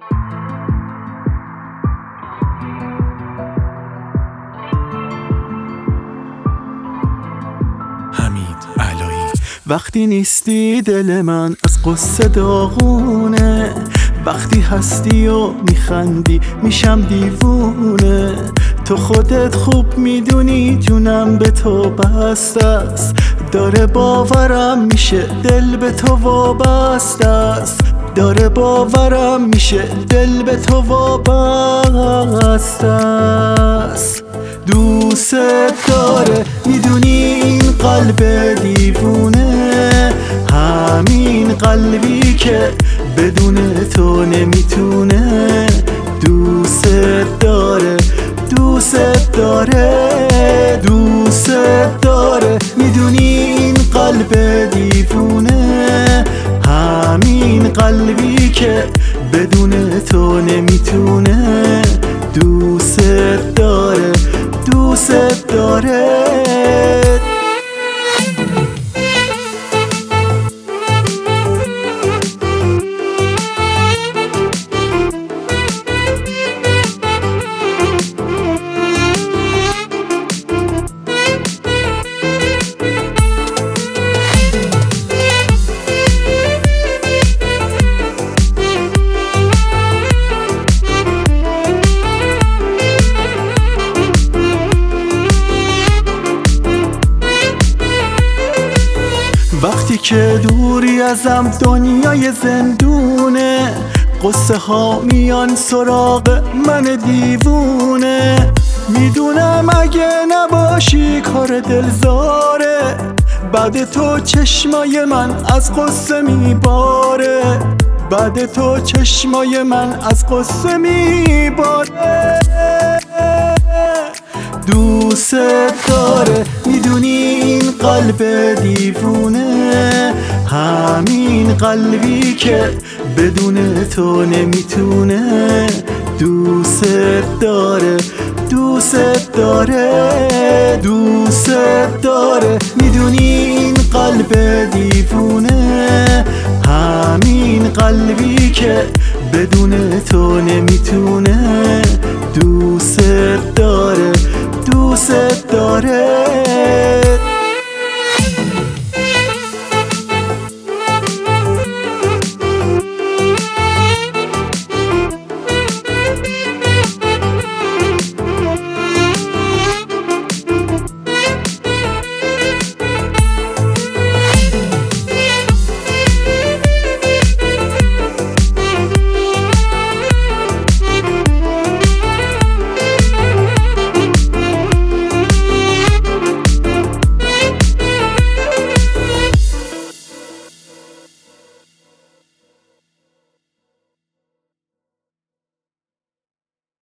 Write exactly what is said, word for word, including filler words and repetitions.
وقتی نیستی دل من از قصه داغونه، وقتی هستی و میخندی میشم دیوونه. تو خودت خوب میدونی جونم به تو بسته است، داره باورم میشه دل به تو وابسته است، داره باورم میشه دل به تو وابسته است. دوست داره میدونی این قلب دیوونه، همین قلبی که بدون تو نمیتونه. دوست داره دوست داره دوست داره میدونی این قلب دیوونه، همین قلبی که بدون تو نمیتونه. دوست داره دوست داره. وقتی که دوری ازم دنیای زندونه، قصه ها میان سراغ من دیوونه. میدونم اگه نباشی کار دلزاره، بعد تو چشمای من از قصه میباره، بعد تو چشمای من از قصه میباره. دوست داره میدونی این قلب دیوونه، همین قلبی که بدون تو نمیتونه. دوست داره دوست داره دوست داره میدونی این قلب دیوونه، همین قلبی که بدون تو نمیتونه. دوست داره دوست داره.